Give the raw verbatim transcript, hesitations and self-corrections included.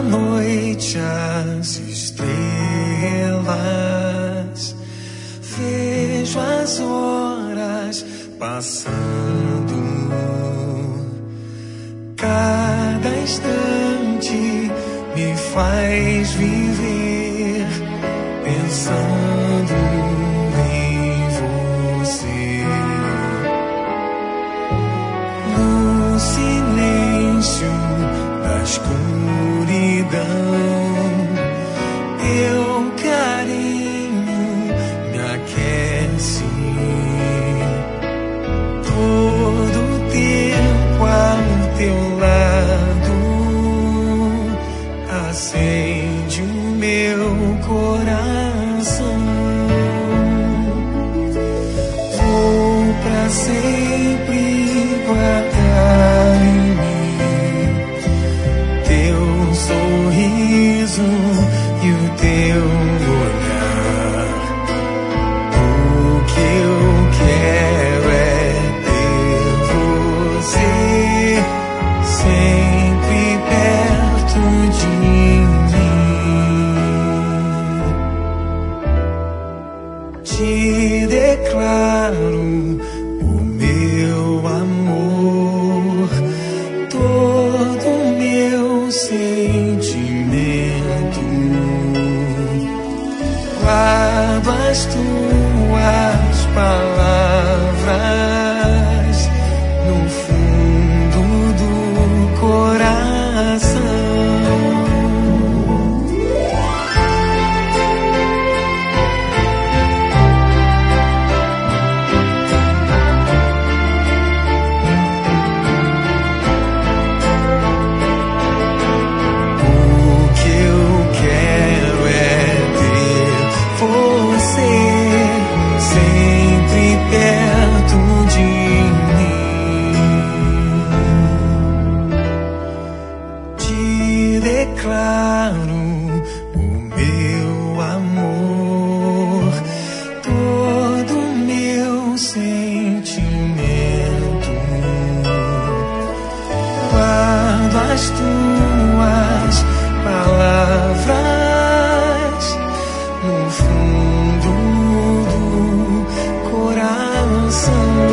noite as estrelas, vejo as horas passando, cada instante me faz viver pensando em você. No silêncio da escuridão, teu carinho me aquece. Todo tempo ao teu lado acende o meu coração. Vou pra sempre guardar em mim teu sorriso e o teu olhar. O que eu quero é ter você sempre perto de mim. Te declaro o meu amor, todo o meu sentimento. Guardo as tuas palavras no fundo do coração. O que eu quero é ter você sempre perto de mim. Te declaro o meu amor, todo o meu sentimento. Guardo as tuas palavras no fundo do coração.